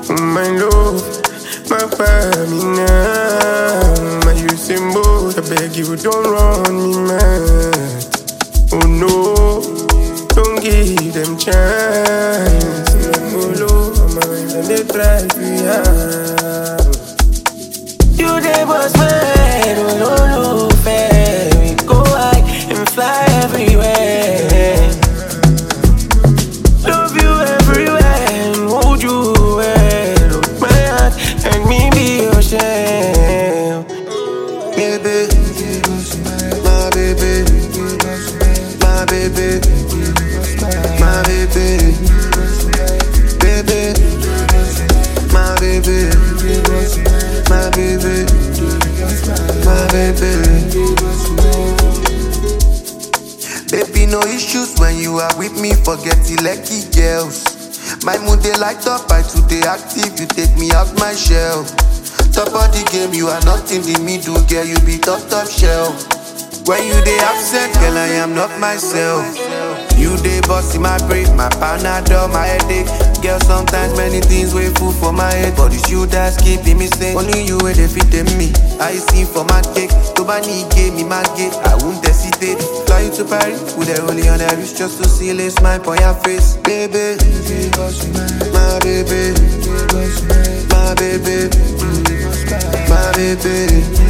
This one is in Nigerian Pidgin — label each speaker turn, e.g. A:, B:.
A: My love, my family now. My use in both, I beg you, don't run me mad. Oh no, don't give them chance. Follow my mind and they try to hard. You they was my head, oh no, fair. We go high and fly everywhere. Love you everywhere and hold you well. Look my heart and me be your shell.
B: Baby, my baby, my baby, my baby, baby, my baby, my baby, my baby. Baby, no issues when you are with me. Forget the lucky girls. My mood they light up, I today active. You take me out my shell. Top of the game, you are not in the middle, girl. You be top shelf. When you dey absent, girl, I am not myself. You dey boss in my brain, my panadol, my headache. Girl, sometimes many things way full for my head, but it's you that's keeping me sane. Only you way they fit me. I see for my cake, to my knee gave me my gate. I won't hesitate. Fly you to Paris, with a rolling on the wrist just to see a smile on your face, baby. My baby, my baby, my baby.